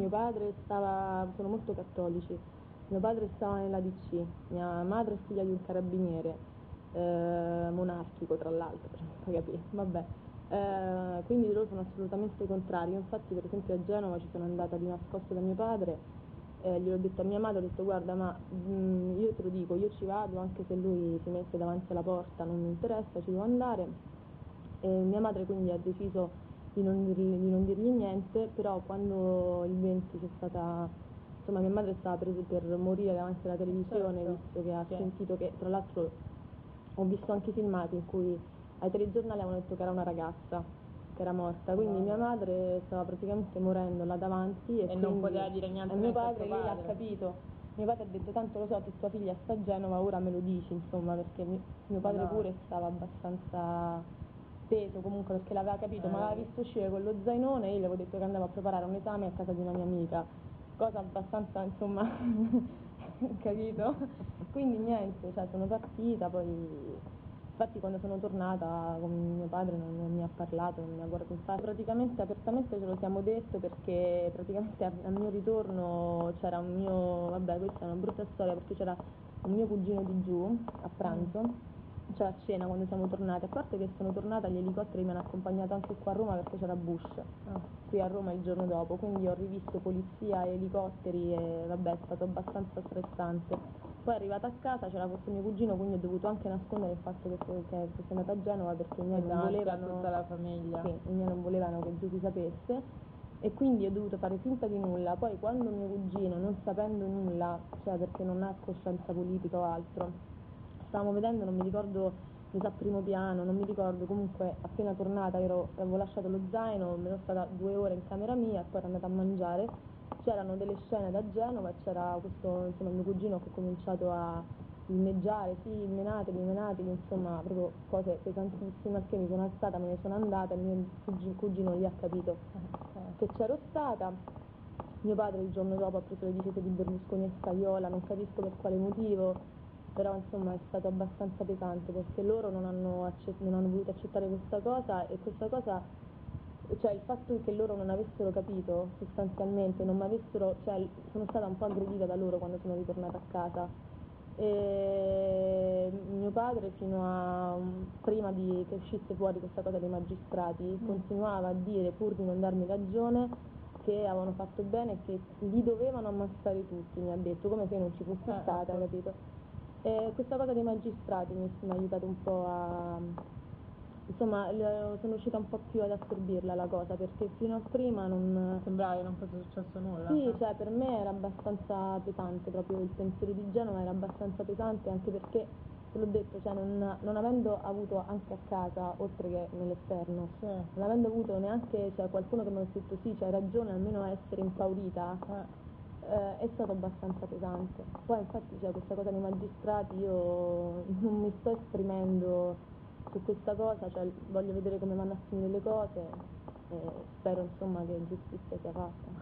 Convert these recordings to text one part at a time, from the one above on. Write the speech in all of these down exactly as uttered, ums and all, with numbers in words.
mio padre stava, sono molto cattolici, mio padre stava nella D C, mia madre è figlia di un carabiniere, eh, monarchico tra l'altro, per capire, vabbè. Eh, quindi loro sono assolutamente contrari. Io infatti per esempio a Genova ci sono andata di nascosto da mio padre, eh, gliel'ho detto a mia madre, ho detto guarda ma mh, io te lo dico, io ci vado anche se lui si mette davanti alla porta, non mi interessa, ci devo andare. E mia madre quindi ha deciso di non, dirgli, di non dirgli niente, però quando il venti c'è stata, insomma mia madre stava presa per morire davanti alla televisione, certo. visto che ha Sì. sentito che, tra l'altro ho visto anche i filmati in cui ai telegiornali avevano detto che era una ragazza che era morta, quindi No, mia no. madre stava praticamente morendo là davanti e, E quindi, non poteva dire niente e mio neanche a padre tuo lì l'ha padre. capito, mio padre ha detto tanto lo so che tua figlia sta a Genova, ora me lo dici, insomma, perché mi, mio padre No. pure stava abbastanza teso comunque perché l'aveva capito, Eh, ma l'aveva visto uscire con lo zainone e io gli avevo detto che andavo a preparare un esame a casa di una mia amica, cosa abbastanza insomma capito? Quindi niente, cioè sono partita, poi infatti quando sono tornata con mio padre non, non mi ha parlato, non mi ha guardato in faccia, praticamente apertamente ce lo siamo detto perché praticamente al mio ritorno c'era un mio, vabbè questa è una brutta storia perché c'era un mio cugino di giù a pranzo, mm. cioè a cena quando siamo tornati, a parte che sono tornata gli elicotteri mi hanno accompagnato anche qua a Roma perché c'era Bush, ah. qui a Roma il giorno dopo, quindi ho rivisto polizia e elicotteri e vabbè è stato abbastanza stressante. Poi arrivata a casa c'era questo mio cugino, quindi ho dovuto anche nascondere il fatto che, che, che sono andata a Genova perché i miei non volevano, a tutta la famiglia. sì, i miei non volevano che giù si sapesse e quindi ho dovuto fare finta di nulla. Poi quando mio cugino, non sapendo nulla, cioè perché non ha coscienza politica o altro, stavamo vedendo, non mi ricordo, mi sa primo piano, non mi ricordo, comunque appena tornata ero, avevo lasciato lo zaino, me l'ho stata due ore in camera mia e poi ero andata a mangiare. C'erano delle scene da Genova, c'era questo, insomma, mio cugino che ha cominciato a inneggiare, sì, menateli, menateli, insomma, proprio cose pesantissime, al che mi sono alzata, me ne sono andata, il mio cugino, cugino lì ha capito che c'ero stata. Mio padre il giorno dopo ha preso le difese di Berlusconi e Scajola, non capisco per quale motivo, però insomma è stato abbastanza pesante perché loro non hanno, accett- non hanno voluto accettare questa cosa e questa cosa, cioè il fatto che loro non avessero capito sostanzialmente, non mi avessero, cioè sono stata un po' aggredita da loro quando sono ritornata a casa e mio padre fino a prima di che uscisse fuori questa cosa dei magistrati mm. continuava a dire pur di non darmi ragione che avevano fatto bene e che li dovevano ammazzare tutti, mi ha detto, come se io non ci fossi eh, stata, ecco. capito? E questa cosa dei magistrati mi, mi ha aiutato un po' a, insomma, sono riuscita un po' più ad assorbirla la cosa, perché fino a prima non... sembrava che non fosse successo nulla. Sì, cioè per me era abbastanza pesante, proprio il pensiero di Genova era abbastanza pesante, anche perché, te l'ho detto, cioè non, non avendo avuto anche a casa, oltre che nell'esterno, sì. non avendo avuto neanche, cioè, qualcuno che mi ha detto sì, c'hai ragione, almeno a essere impaurita, eh. Eh, è stato abbastanza pesante. Poi infatti cioè, questa cosa dei magistrati io non mi sto esprimendo su questa cosa, cioè voglio vedere come vanno a finire le cose e spero insomma che giustizia sia fatta.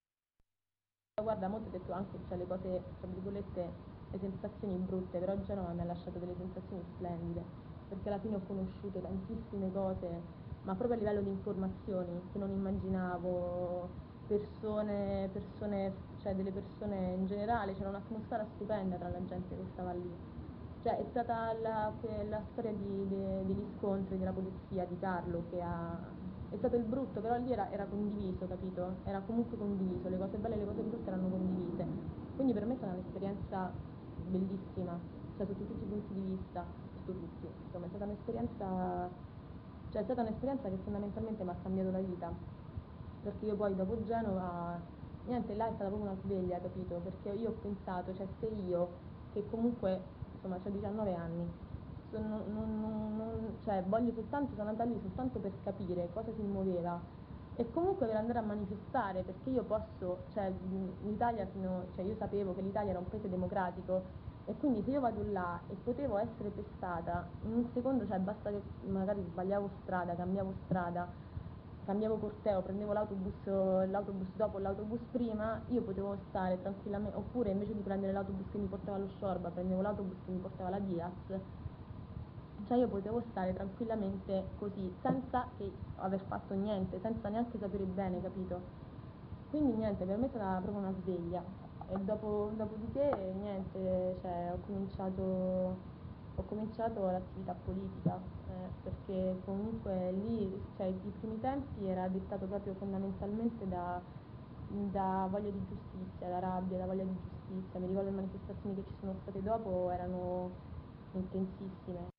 Guarda, molto ho detto anche cioè, le cose, tra virgolette, le sensazioni brutte, però Genova mi ha lasciato delle sensazioni splendide, perché alla fine ho conosciuto tantissime cose, ma proprio a livello di informazioni che non immaginavo, persone, persone, cioè delle persone in generale, c'era un'atmosfera stupenda tra la gente che stava lì. Cioè è stata la, la storia di, de, degli scontri della polizia, di Carlo, che ha... È stato il brutto, però lì era, era condiviso, capito? Era comunque condiviso, le cose belle e le cose brutte erano condivise. Quindi per me è stata un'esperienza bellissima, cioè sotto tutti i punti di vista, sotto tutti. Insomma, è stata un'esperienza, cioè è stata un'esperienza che fondamentalmente mi ha cambiato la vita. Perché io poi dopo Genova, niente, là è stata proprio una sveglia, capito? Perché io ho pensato, cioè se io, che comunque, insomma, ho diciannove anni, non, non, non, cioè voglio soltanto, sono andata lì soltanto per capire cosa si muoveva e comunque per andare a manifestare, perché io posso, cioè l'Italia fino, cioè io sapevo che l'Italia era un paese democratico e quindi se io vado là e potevo essere pestata in un secondo, cioè basta che magari sbagliavo strada, cambiavo strada, cambiavo corteo, prendevo l'autobus, l'autobus dopo l'autobus prima, io potevo stare tranquillamente, oppure invece di prendere l'autobus che mi portava allo Sciorba, prendevo l'autobus che mi portava alla Diaz, cioè io potevo stare tranquillamente così, senza che aver fatto niente, senza neanche sapere bene, capito? quindi niente, per me è stata proprio una sveglia. E dopo, dopodiché niente, cioè, ho cominciato, ho cominciato l'attività politica, eh, perché comunque lì, cioè, i primi tempi era dettato proprio fondamentalmente da, da voglia di giustizia, da rabbia, da voglia di giustizia. Mi ricordo le manifestazioni che ci sono state dopo erano intensissime.